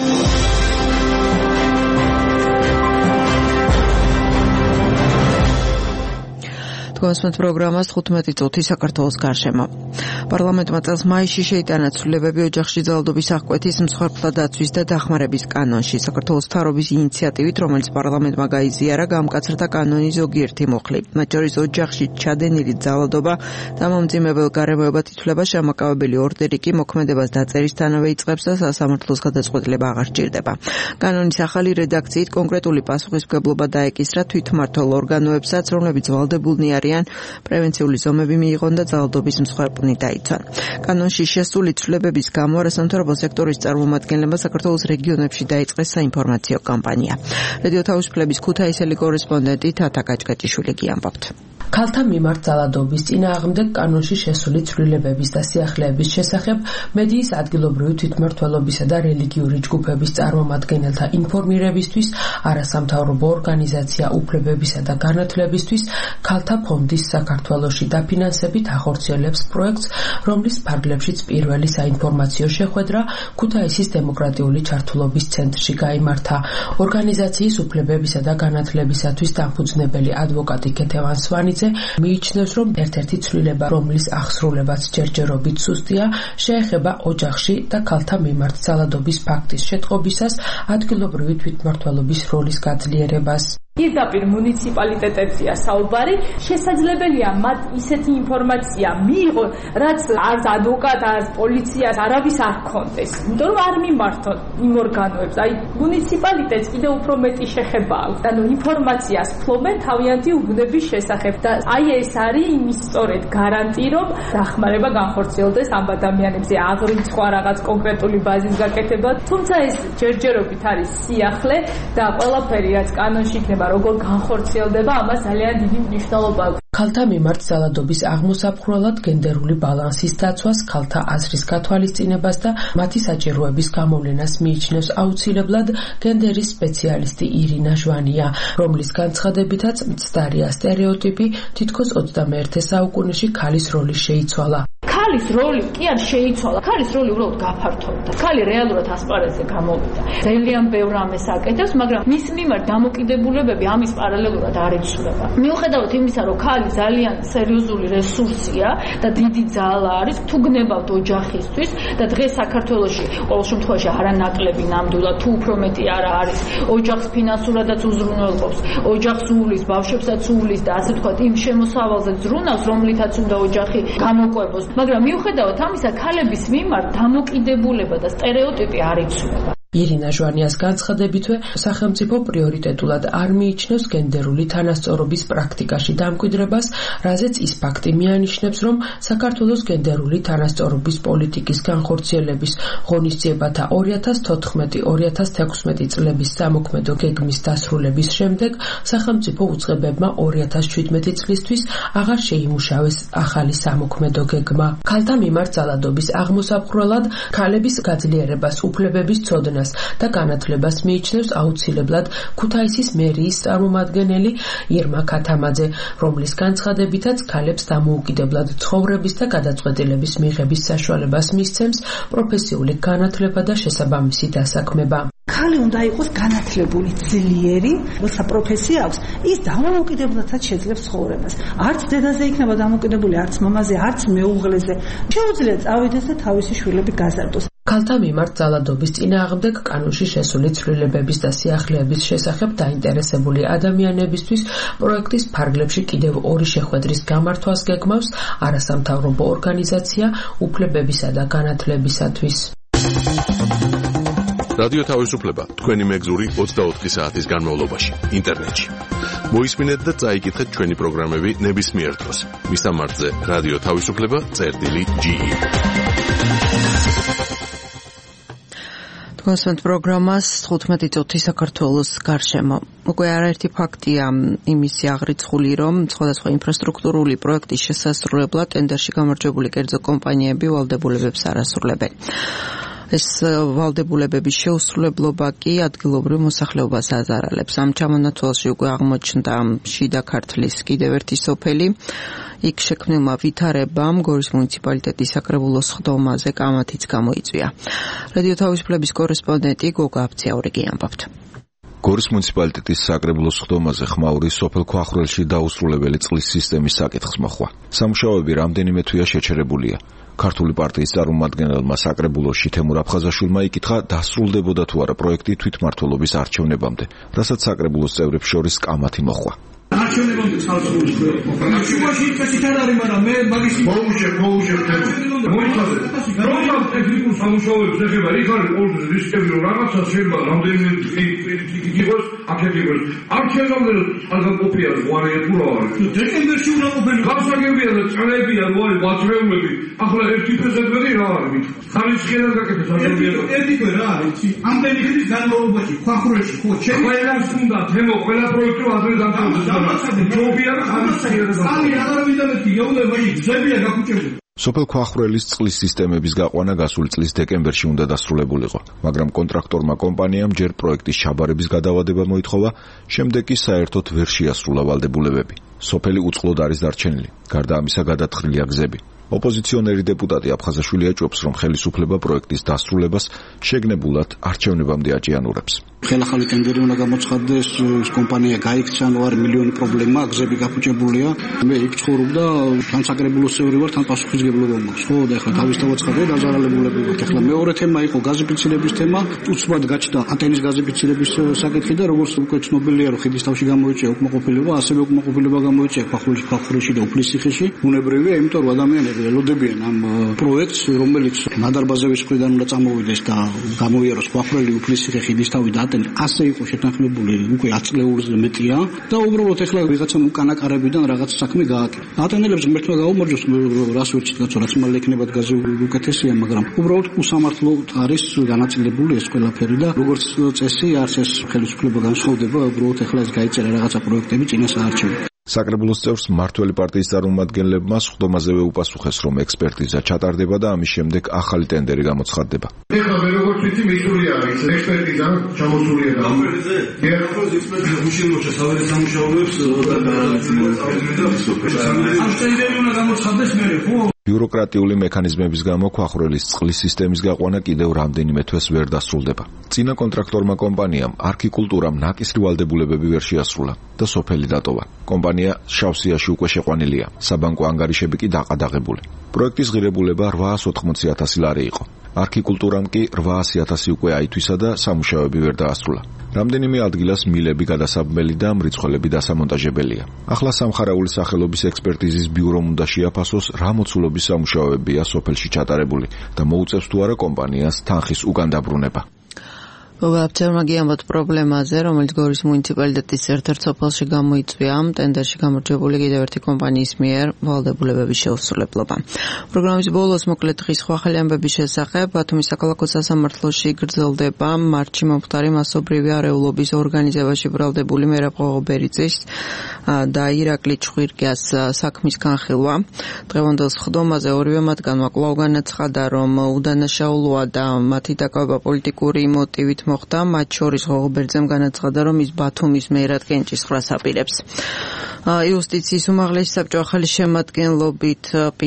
გასვენთ პროგრამას 15 წუთი საქართველოს გარშემო. პარლამენტმა წელს მაისში შეიტანა ცვლილებები ოჯახში ძალადობის აღკვეთის, მსხვერპლთა დაცვის და დახმარების კანონში. საქართველოს მთავრობის ინიციატივით, რომელიც პარლამენტმა გაიზიარა, გამკაცრდა კანონის ზოგიერთი მუხლი. მათ შორის ოჯახში ჩადენილი ძალადობა და მომძიმებელ გარემოებად ითვლება შემაკავებელი ორდერი კი მოქმედებას დაწერისთანავე იწყებს და სასამართლოს გადაწყვეტილება აღარ სჭირდება. კანონის ახალი რედაქციით კონკრეტული პასუხისმგებლობა დაეკისრა თვითმმართველ ორგანოებსაც, რომლებიც ვალდებულნი არიან პრევენციული ზომები მიიღონ და ძალადობის მსხვერპლნი დაიცვან. კანონში შესული ცვლილებების გამო არასამთავრობო სექტორის წარმომადგენლებმა საქართველოს რეგიონებში დაიწყეს საინფორმაციო კამპანია. რადიო თავისუფლების ქუთაისელი კორესპონდენტი თათა კაჭკაჭიშვილი გიამბობთ. ქალთა მიმართ ძალადობის წინააღმდეგ კანონში შესული ცვლილებების და სიახლეების შესახებ მედიის ადგილობრივი თვითმმართველობისა და რელიგიური ჯგუფების წარმომადგენელთა ინფორმირებისთვის არასამთავრობო ორგანიზაცია უფლებებისა და განათლებისთვის ქალთა ფონდის საქართველოში დაფინანსებით ახორციელებს პროექტს, რომლის ფარგლებშიც პირველი საინფორმაციო შეხვედრა ქუთაისის დემოკრატიული ჩართულობის ცენტრში გაიმართა. ორგანიზაციის უფლებებისა და განათლებისათვის დამფუძნებელი ადვოკატი ქეთევან სვანიძე ისე მიიჩნევს, რომ ერთ-ერთი ცვლილება, რომლის აღსრულებაც ჯერჯერობით სუსტია, შეეხება ოჯახში და ქალთა მიმართ ძალადობის ფაქტის შეტყობისას ადგილობრივი თვითმმართველობის როლის გაძლიერებას. პირდაპირ მუნიციპალიტეტებზეა საუბარი, შესაძლებელია მათ ისეთი ინფორმაცია მიიღონ, რაც არც ადვოკატს, არც პოლიციას არავის არ ჰქონდეს. იმიტომ რომ არ მიმართონ იმ ორგანოებს. აი მუნიციპალიტეტს კიდევ უფრო მეტი შეხება აქვს. ანუ ინფორმაციას ფლობენ თავიანთი უბნების შესახებ და აი ეს არის იმის სწორედ გარანტი, რომ დახმარება განხორციელდეს ამ ადამიანებზე, აღრიცხვა რაღაც კონკრეტული ბაზის გაკეთება. თუმცა ეს ჯერჯერობით არის სიახლე და ყველაფერი რაც კანონში იქნება როგორ განხორციელდება, ამას ძალიან დიდი მნიშვნელობა აქვს. ქალთა მიმართ ძალადობის აღმოსაფხვრელად გენდერული ბალანსის დაცვას, ქალთა აზრის გათვალისწინებას და მათი საჭიროების გამოვლენას მიიჩნევს აუცილებლად გენდერის სპეციალისტი ირინა ჟვანია, რომლის განცხადებითაც მცდარია სტერეოტიპი, თითქოს 21 საუკუნეში ქალის როლი შეიცვალა. ქალის როლი კი არ შეიცვალა, ქალის როლი უბრალოდ გაფართოვდა. ქალი რეალურად ასპარეზზე გამოვიდა. ძალიან ბევრ ამას აკეთებს, მაგრამ მის მიმართ დამოკიდებულებები ამის პარალელურად არ იცვლება. მიუხედავად იმისა, რომ ქალი ძალიან სერიოზული რესურსია და დიდი ძალა არის, თუ გნებავთ ოჯახისთვის და დღეს საქართველოში ყოველ შემთხვევაში არანაკლები ნამდვილად, თუ უფრო მეტი არა არის, ოჯახს ფინანსურადაც უზრუნველყოფს, ოჯახს უვლის, ბავშვებსაც უვლის და ასე ვთქვათ, იმ შემოსავალზე ზრუნავს, რომლითაც უნდა ოჯახი გამოყვებოს. მაგრამ მიუხედავად ამისა, ქალების მიმართ დამოკიდებულება და სტერეოტიპი არ იცვლება. ირინა ჟვანიას განცხადებითვე სახელმწიფო პრიორიტეტულად არ მიიჩნევს გენდერული თანასწორობის პრაქტიკაში დამკვიდრებას, რაზეც ის ფაქტი მიანიშნებს, რომ საქართველოს გენდერული თანასწორობის პოლიტიკის განხორციელების ღონისძიებათა 2014-2016 წლების სამოქმედო გეგმის დასრულების შემდეგ სახელმწიფო უწყებებმა 2017 წლისთვის აღარ შეიმუშავეს ახალი სამოქმედო გეგმა. ქალთა მიმართ ძალადობის აღმოსაფხვრელად ქალების გაძლიერებას, უფლებების ცოდნას და განათლებას მიიჩნევს აუცილებლად ქუთაისის მერიის წარმომადგენელი ირმა ქათამაძე, რომლის განცხადებითაც ქალებს დამოუკიდებლად ცხოვრების და გადაწყვეტილების მიღების საშუალებას მისცემს პროფესიული განათლება და შესაბამისი დასაქმება. ქალი უნდა იყოს განათლებული, ძლიერი, როცა პროფესია აქვს, ის დამოუკიდებლადაც შეძლებს ცხოვრებას. არც დედაზე იქნება დამოუკიდებული, არც მამაზე, არც მეუღლეზე. შეუძლია წავიდეს და თავისი შვილები გაზარდოს. ქალთა მიმართ ძალადობის წინააღმდეგ კანონში შესული ცვლილებების და სიახლეების შესახებ დაინტერესებული ადამიანებისთვის პროექტის ფარგლებში კიდევ ორი შეხვედრის გამართვას გეგმავს არასამთავრობო ორგანიზაცია უფლებებისა და განათლებისათვის. რადიო თავისუფლება თქვენი მეგზური 24 საათის განმავლობაში ინტერნეტში. მოისმინეთ და წაიკითხეთ ჩვენი პროგრამები ნებისმიერ დროს. მისამართზე რადიო თავისუფლება.ge. კონსტანტ პროგრამას 15 წუთი საქართველოს გარშემო. უკვე არაერთი ფაქტია იმისი აღრიცხული, რომ სხვადასხვა ინფრასტრუქტურული პროექტის შესასრულებლად ტენდერში გამარჯვებული კერძო კომპანიები ვალდებულებებს არ ასრულებენ. ეს ვალდებულებების შეუსრულებლობა კი ადგილობრივ მოსახლეობას აზარალებს. ამ ჩამონათვალში უკვე აღმოჩნდა შიდა ქართლის კიდევ ერთი სოფელი. იქ შექმნილმა ვითარებამ გორის მუნიციპალიტეტის საკრებულოს ხდომაზე კამათიც გამოიწვია. რადიო თავისუფლების კორესპონდენტი გოგა აბციაურიგი ამბობთ. გორის მუნიციპალიტეტის საკრებულოს ხდომაზე ხმაური სოფელ ქვახრელში დაუსრულებელი წყლის სისტემის საკითხს მოხვა. სამუშაოები რამდენიმე თვეა შეჩერებულია. ქართული პარტიის წარმომადგენელმა საკრებულოში თემურ აფხაზაშვილმა იკითხა, დასრულდებოდა თუ არა პროექტი თვითმმართველობის არჩევნებამდე, რასაც საკრებულოს წევრებს შორის კამათი მოხვა. არჩევნებამდე ხალხური შუაში წესით არ არის, მაგრამ მე მაგის მოუშვებ მოიცავ რომ ტექნიკურ სამუშაოებს ეხება იქ არის ყოველთვის რისკები, რომ რაღაცა შეიძლება რამდენიმე იყოს აკეთებდეს. არჩევნებამდე ალბათ ყოფია ზღვარი თუ რა არის. დეკემბერში უნდა ყოფილი გასაგებია და წლებია რო არის ვაჭრეულები. ახლა ერთი პრეზიდენტი რა არის? ხარისხიანად გაკეთეს არჩევნები. ერთი თვე რა არის? ამდენი ხნის განმავლობაში ქვახრელში ხო ყველას უნდა თემო ყველა პროექტი ადრე დამთავრდეს. სოფელ ქვახრელის წყლის სისტემების გაყვანა გასული წლის დეკემბერში უნდა დასრულებულიყო, მაგრამ კონტრაქტორმა კომპანიამ ჯერ პროექტის ჩაბარების გადავადება მოითხოვა, შემდეგ კი საერთოდ ვერ შეასრულა ვალდებულებები. სოფელი უწყლოდ არის დარჩენილი, გარდა ამისა გადათხრილია გზები. ოპოზიციონერი დეპუტატი აფხაზაშვილი აჭობს, რომ ხელისუფლება პროექტის დასრულებას შეგნებულად არჩევნებამდე აჭიანურებს. ხელახალი ტენდერი უნდა გამოცხადდეს, კომპანია გაიქცა, არ მილიონი პრობლემა, გზები გაფუჭებულია. მე იქ ცხოვრობ და თან საკრებულოს წევრი ვარ, თან პასუხისმგებლობა მაქვს. ხო, და ეხლა თავის დავაცხადე, დაზარალებულები ვართ. ეხლა მეორე თემა იყო გაზიფიცირების თემა. უცბად გაჩნდა ატენის გაზიფიცირების საკითხი და როგორც უკვე ცნობილია, რომ ხიდისთავში გამოიწვია უკმაყოფილება, ასევე უკმაყოფილება გამოიწვია ქახურიში და უფლისციხეში. უნებრივია, იმიტომ რომ ადამიანები ელოდებიან ამ პროექტს, რომელიც ნადარბაზევის მხრიდან უნდა წამოვიდეს და გამოიაროს ქახურელი უფლისციხე ხიდისთავი და ასე იყო შეთანხმებული უკვე 10 წლეულზე მეტია და უბრალოდ ეხლა ვიღაცამ უკანა კარებიდან რაღაც საქმე გააკეთა. ატენელებს ღმერთმა გაუმარჯოს, რას ვერჩით კაცო, რაც მალე ექნებათ გაზი უკეთესია, მაგრამ უბრალოდ უსამართლოდ არის განაწილებული ეს ყველაფერი და როგორც წესი არც ეს ხელისუფლება განსხვავდება, უბრალოდ ეხლა ეს გაიწერა რაღაცა პროექტები წინა საარჩევნო. საკრებულოს წევრს მმართველი პარტიის წარმომადგენლებმა სხდომაზევე უპასუხეს, რომ ექსპერტიზა ჩატარდება და ამის შემდეგ ახალი ტენდერი გამოცხადდება. ეხლა მე როგორც ვიცი, მისული არის ექსპერტიზა ჩამოსულია და ამერზე ეროვნულ ექსპერტიზა უშენოა საერთო სამუშაოებს ამ ტენდერი უნდა გამოცხადდეს მე, ხო? ბიუროკრატიული მექანიზმების გამო ქახურელის წყლის სისტემის გაყვანა კიდევ რამდენიმე თვეს ვერ დასრულდება. წინა კონტრაქტორმა კომპანიამ არქიკულტურამ ნაკისრი ვალდებულებები ვერ შეასრულა და სოფელი დატოვა. კომპანია შავსიაში უკვე შეყვანილია. საბანკო ანგარიშები კი დაყადაღებული. პროექტის ღირებულება 880,000 ლარი იყო. არქიკულტურამ კი 800,000 უკვე აითვისა და სამუშაოები ვერ დაასრულა. რამდენიმე ადგილას მილები გადასაბმელი და მრიცხველები დასამონტაჟებელია. ახლა სამხარაული სახელობის ექსპერტიზის ბიურომ უნდა შეაფასოს, რა მოცულობის სამუშაოებია სოფელში ჩატარებული და მოუწევს თუ არა კომპანიას თანხის უკან დაბრუნება. ვეფცერმა გიამბობთ პრობლემაზე, რომელიც გორის მუნიციპალიტეტის ერთ-ერთ სოფელში გამოიწვია, ტენდერში გამარჯვებული კიდევ ერთი კომპანიის მიერ ვალდებულებების შეუსრულებლობა. პროგრამის ბოლოს მოკლედ დღის ახალი ამბების შესახებ ბათუმის საქალაქო სასამართლოში გრძელდება მარტში მომხდარი მასობრივი არეულობის ორგანიზებაში ბრალდებული მერაბ ღოღობერიძის და ირაკლი ჭვირკიას საქმის განხილვა. დღევანდელ სხდომაზე ორივე მათგანმა კვლავ განაცხადა, რომ უდანაშაულოა და მათი დაკავება პოლიტიკური მოტივით მოხდა, მათ შორის ღოღობერიძემ განაცხადა, რომ ის ბათუმის მერად კენჭისყრას აპირებს. იუსტიციის უმაღლესი საბჭო ახალი შემადგენლობით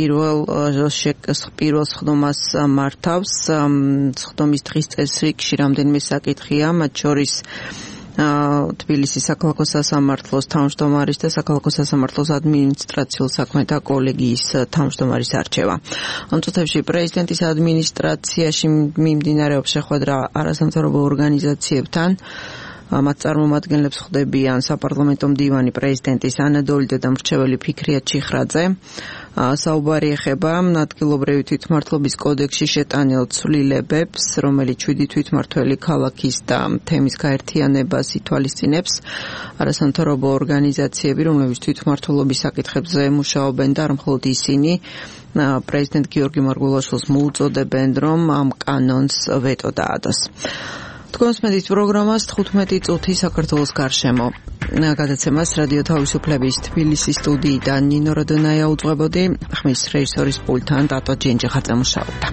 პირველ სხდომას მართავს. სხდომის დღის წესრიგში რამდენიმე საკითხია, მათ შორის თბილისის საქალაქო სასამართლოს თავმჯდომარის და საქალაქო სასამართლოს ადმინისტრაციულ საქმეთა კოლეგიის თავმჯდომარის არჩევა. ამ წუთებში პრეზიდენტის ადმინისტრაციაში მიმდინარეობს შეხვედრა არასამთავრობო ორგანიზაციებთან. მათ წარმომადგენლებს ხდებიან საპარლამენტო მდივანი პრეზიდენტის ანა დოლიძე და მრჩეველი ფიქრია ჩიხრაძე. საუბარი ეხება ადგილობრივი თვითმმართველობის კოდექსში შეტანილ ცვლილებებს, რომელიც 7 თვითმმართველი ქალაქის და თემის გაერთიანებას ითვალისწინებს. არასამთავრობო ორგანიზაციები, რომლებიც თვითმმართველობის საკითხებზე მუშაობენ და არ მხოლოდ ისინი, პრეზიდენტ გიორგი მარგველაშვილს მოუწოდებენ, რომ ამ კანონს ვეტო დაადოს. თქვენს მედიის პროგრამას 15 წუთი საქართველოს გარშემო. გადაცემას რადიო თავისუფლების თბილისის სტუდიიდან ნინო როდონაია უძღვებოდი, ხმის რეჟისორის პულტთან დატო ჯინჯიხაძე მუშაობდა.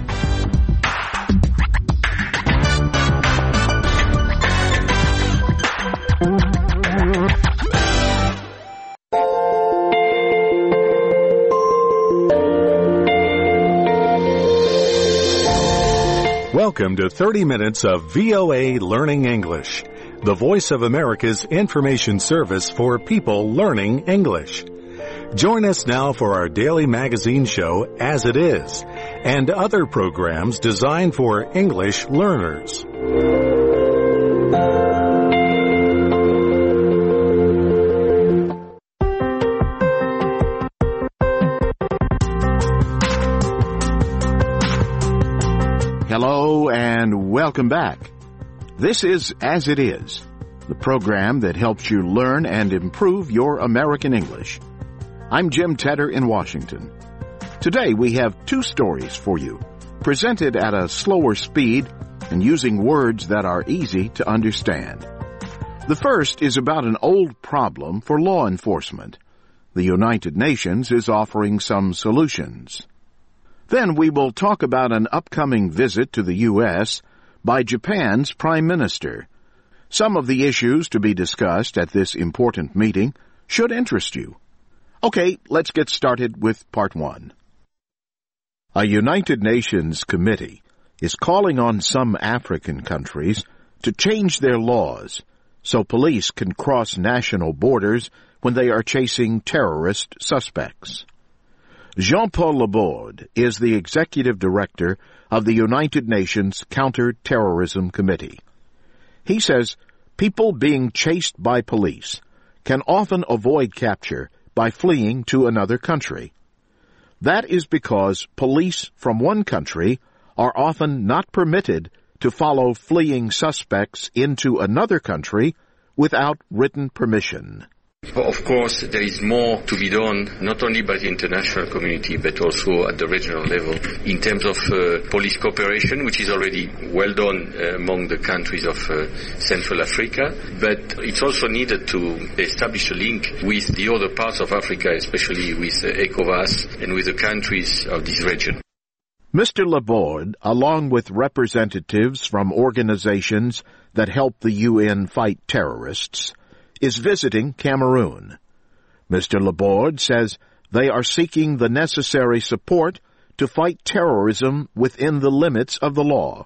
Welcome to 30 minutes of VOA Learning English, the Voice of America's information service for people learning English. Join us now for our daily magazine show, As It Is, and other programs designed for English learners. Hello and welcome back. This is As It Is, the program that helps you learn and improve your American English. I'm Jim Tedder in Washington. Today we have 2 stories for you, presented at a slower speed and using words that are easy to understand. The first is about an old problem for law enforcement. The United Nations is offering some solutions. Then we will talk about an upcoming visit to the U.S. by Japan's Prime Minister. Some of the issues to be discussed at this important meeting should interest you. Okay, let's get started with part 1. A United Nations committee is calling on some African countries to change their laws so police can cross national borders when they are chasing terrorist suspects. Jean-Paul Laborde is the executive director of the United Nations Counter-Terrorism Committee. He says people being chased by police can often avoid capture by fleeing to another country. That is because police from one country are often not permitted to follow fleeing suspects into another country without written permission. Of course, there is more to be done, not only by the international community, but also at the regional level, in terms of police cooperation, which is already well done among the countries of Central Africa. But it's also needed to establish a link with the other parts of Africa, especially with ECOWAS and with the countries of this region. Mr. Laborde, along with representatives from organizations that help the UN fight terrorists, is visiting Cameroon. Mr. Laborde says they are seeking the necessary support to fight terrorism within the limits of the law.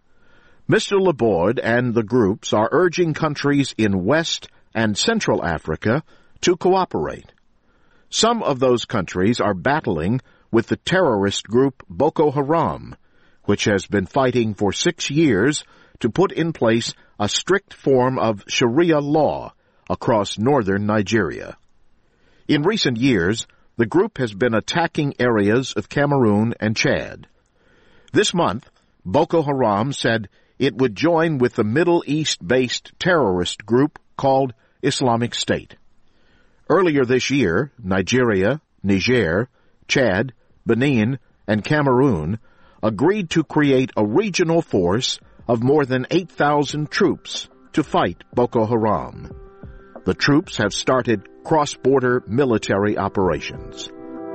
Mr. Laborde and the groups are urging countries in West and Central Africa to cooperate. Some of those countries are battling with the terrorist group Boko Haram, which has been fighting for 6 years to put in place a strict form of Sharia law across northern Nigeria. In recent years, the group has been attacking areas of Cameroon and Chad. This month, Boko Haram said it would join with the Middle East-based terrorist group called Islamic State. Earlier this year, Nigeria, Niger, Chad, Benin, and Cameroon agreed to create a regional force of more than 8,000 troops to fight Boko Haram. The troops have started cross-border military operations.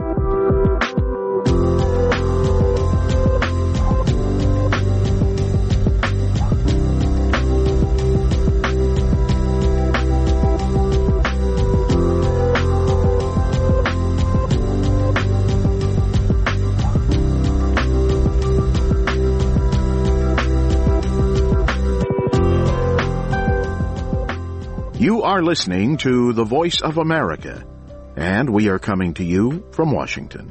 You are listening to The Voice of America, and we are coming to you from Washington.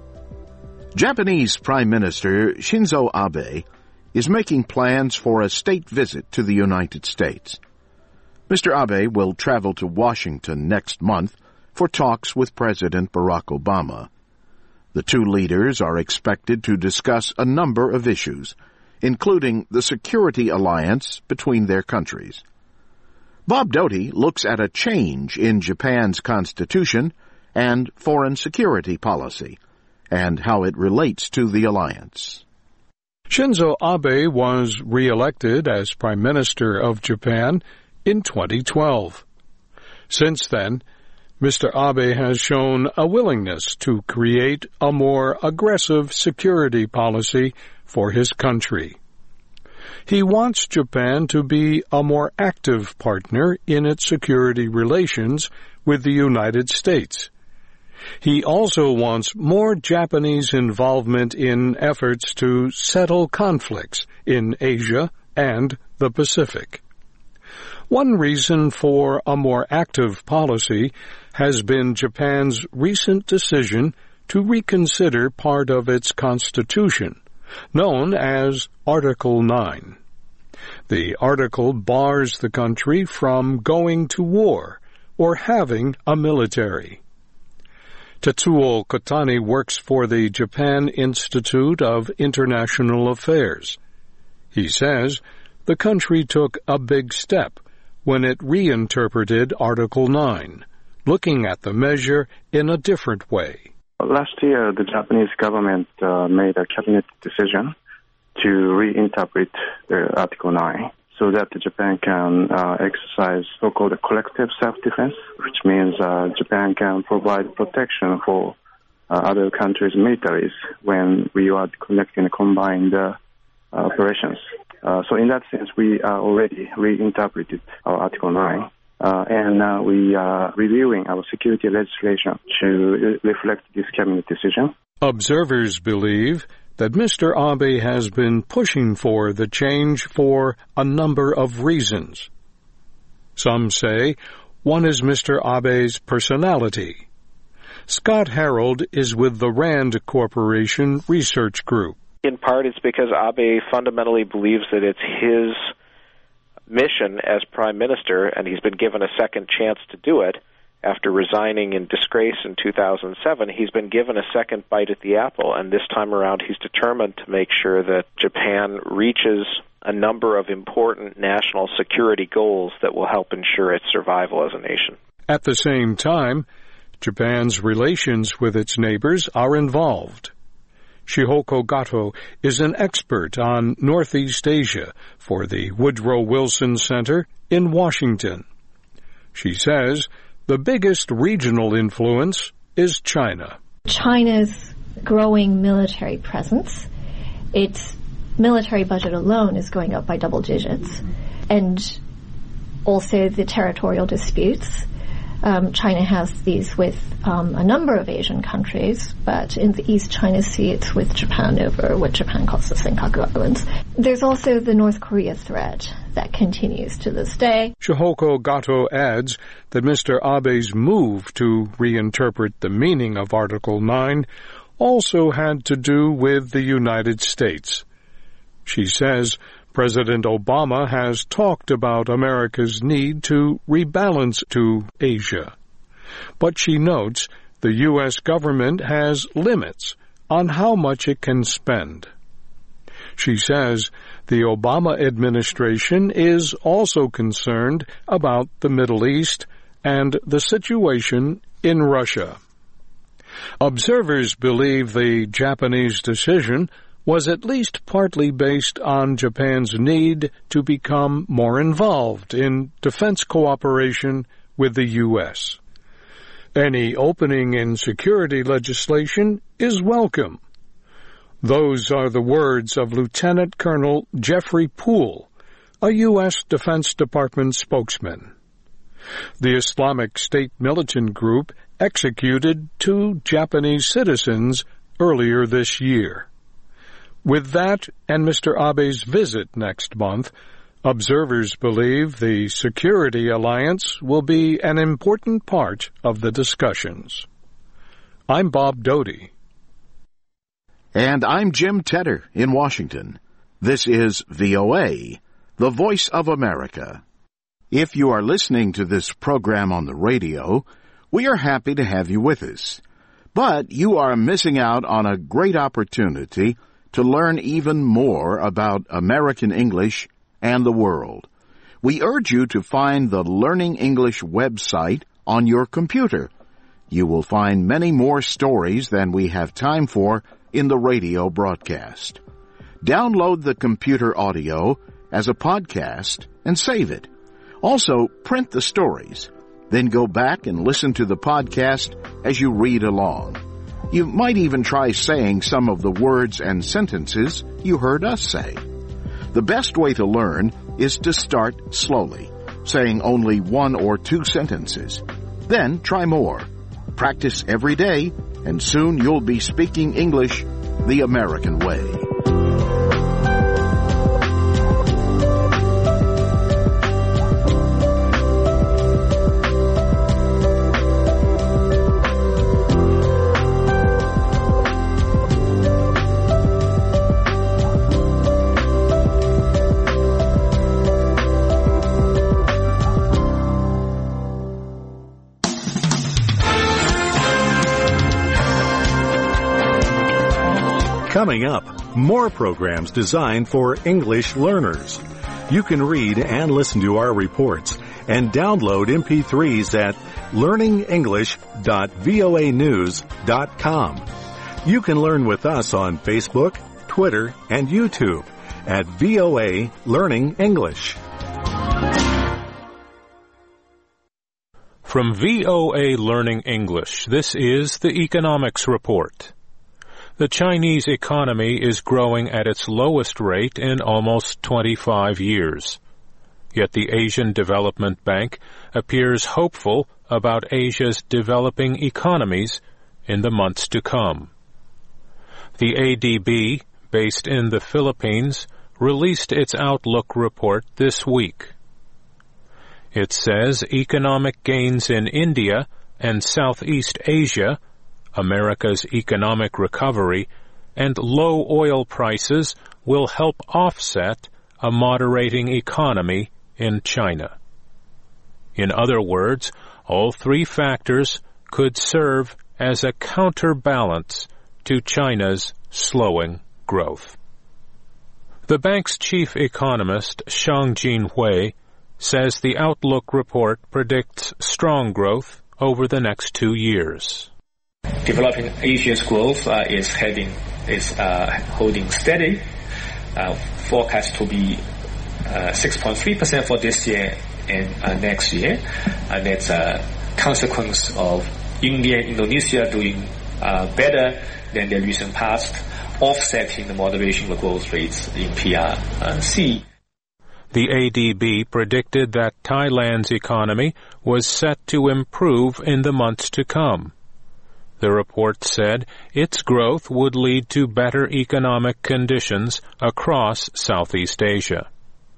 Japanese Prime Minister Shinzo Abe is making plans for a state visit to the United States. Mr. Abe will travel to Washington next month for talks with President Barack Obama. The two leaders are expected to discuss a number of issues, including the security alliance between their countries. Bob Doty looks at a change in Japan's constitution and foreign security policy, and how it relates to the alliance. Shinzo Abe was re-elected as Prime Minister of Japan in 2012. Since then, Mr. Abe has shown a willingness to create a more aggressive security policy for his country. He wants Japan to be a more active partner in its security relations with the United States. He also wants more Japanese involvement in efforts to settle conflicts in Asia and the Pacific. One reason for a more active policy has been Japan's recent decision to reconsider part of its constitution, known as Article 9. The article bars the country from going to war or having a military. Tetsuo Kotani works for the Japan Institute of International Affairs. He says the country took a big step when it reinterpreted Article 9, looking at the measure in a different way. Last year, the Japanese government made a cabinet decision to reinterpret Article 9 so that Japan can exercise so-called collective self-defense, which means Japan can provide protection for other countries' militaries when we are conducting combined operations. So in that sense, we already reinterpreted our Article 9. and we are reviewing our security legislation to reflect this cabinet decision. Observers believe that Mr. Abe has been pushing for the change for a number of reasons. Some say one is Mr. Abe's personality. Scott Harold is with the Rand Corporation Research Group. In part, it's because Abe fundamentally believes that it's his mission as prime minister, and he's been given a second chance to do it. After resigning in disgrace in 2007, he's been given a second bite at the apple, and this time around he's determined to make sure that Japan reaches a number of important national security goals that will help ensure its survival as a nation. At the same time, Japan's relations with its neighbors are involved. Shihoko Gato is an expert on Northeast Asia for the Woodrow Wilson Center in Washington. She says the biggest regional influence is China. China's growing military presence, its military budget alone is going up by double digits, and also the territorial disputes. China has these with a number of Asian countries, but in the East China Sea it's with Japan over what Japan calls the Senkaku Islands. There's also the North Korea threat that continues to this day. Shihoko Gato adds that Mr. Abe's move to reinterpret the meaning of Article 9 also had to do with the United States. She says President Obama has talked about America's need to rebalance to Asia. But she notes the U.S. government has limits on how much it can spend. She says the Obama administration is also concerned about the Middle East and the situation in Russia. Observers believe the Japanese decision was at least partly based on Japan's need to become more involved in defense cooperation with the U.S. Any opening in security legislation is welcome. Those are the words of Lieutenant Colonel Jeffrey Poole, a U.S. Defense Department spokesman. The Islamic State militant group executed 2 Japanese citizens earlier this year. With that and Mr. Abe's visit next month, observers believe the security alliance will be an important part of the discussions. I'm Bob Doty. And I'm Jim Tedder in Washington. This is VOA, the Voice of America. If you are listening to this program on the radio, we are happy to have you with us. But you are missing out on a great opportunity to learn even more about American English and the world. We urge you to find the Learning English website on your computer. You will find many more stories than we have time for in the radio broadcast. Download the computer audio as a podcast and save it. Also, print the stories. Then go back and listen to the podcast as you read along. You might even try saying some of the words and sentences you heard us say. The best way to learn is to start slowly, saying only 1 or 2 sentences. Then try more. Practice every day, and soon you'll be speaking English the American way. Coming up, more programs designed for English learners. You can read and listen to our reports and download MP3s at learningenglish.voanews.com. You can learn with us on Facebook, Twitter, and YouTube at VOA Learning English. From VOA Learning English, this is the Economics Report. The Chinese economy is growing at its lowest rate in almost 25 years. Yet the Asian Development Bank appears hopeful about Asia's developing economies in the months to come. The ADB, based in the Philippines, released its outlook report this week. It says economic gains in India and Southeast Asia, America's economic recovery, and low oil prices will help offset a moderating economy in China. In other words, all three factors could serve as a counterbalance to China's slowing growth. The bank's chief economist, Xiangjin Hui, says the outlook report predicts strong growth over the next 2 years. Developing Asia's growth is holding steady, forecast to be 6.3% for this year and next year, and that's a consequence of India and Indonesia doing better than the recent past, offsetting the moderation of growth rates in PRC. The ADB predicted that Thailand's economy was set to improve in the months to come. The report said its growth would lead to better economic conditions across Southeast Asia.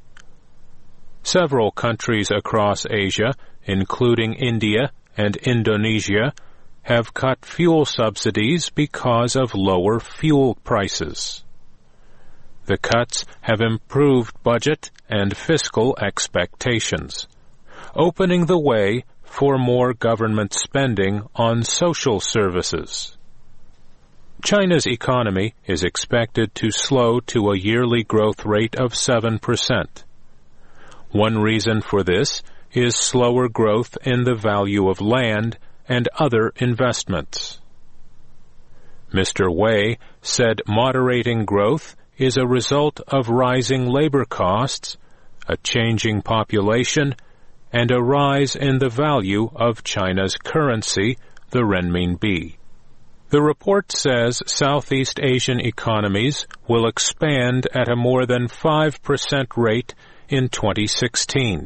Several countries across Asia, including India and Indonesia, have cut fuel subsidies because of lower fuel prices. The cuts have improved budget and fiscal expectations, opening the way for more government spending on social services. China's economy is expected to slow to a yearly growth rate of 7%. One reason for this is slower growth in the value of land and other investments. Mr. Wei said moderating growth is a result of rising labor costs, a changing population, and a rise in the value of China's currency, the renminbi. The report says Southeast Asian economies will expand at a more than 5% rate in 2016.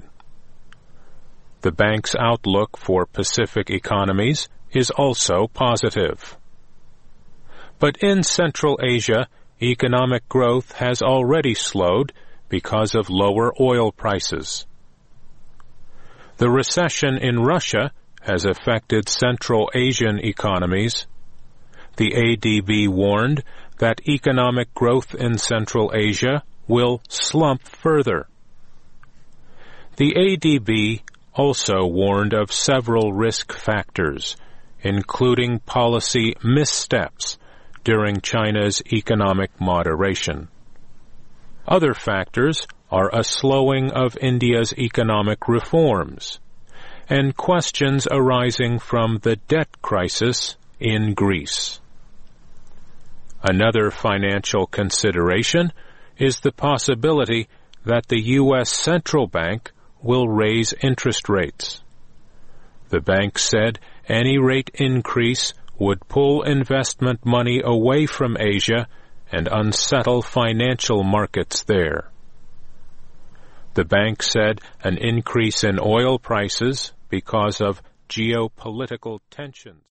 The bank's outlook for Pacific economies is also positive. But in Central Asia, economic growth has already slowed because of lower oil prices. The recession in Russia has affected Central Asian economies. The ADB warned that economic growth in Central Asia will slump further. The ADB also warned of several risk factors, including policy missteps during China's economic moderation. Other factors are a slowing of India's economic reforms and questions arising from the debt crisis in Greece. Another financial consideration is the possibility that the U.S. Central Bank will raise interest rates. The bank said any rate increase would pull investment money away from Asia and unsettle financial markets there. The bank said an increase in oil prices because of geopolitical tensions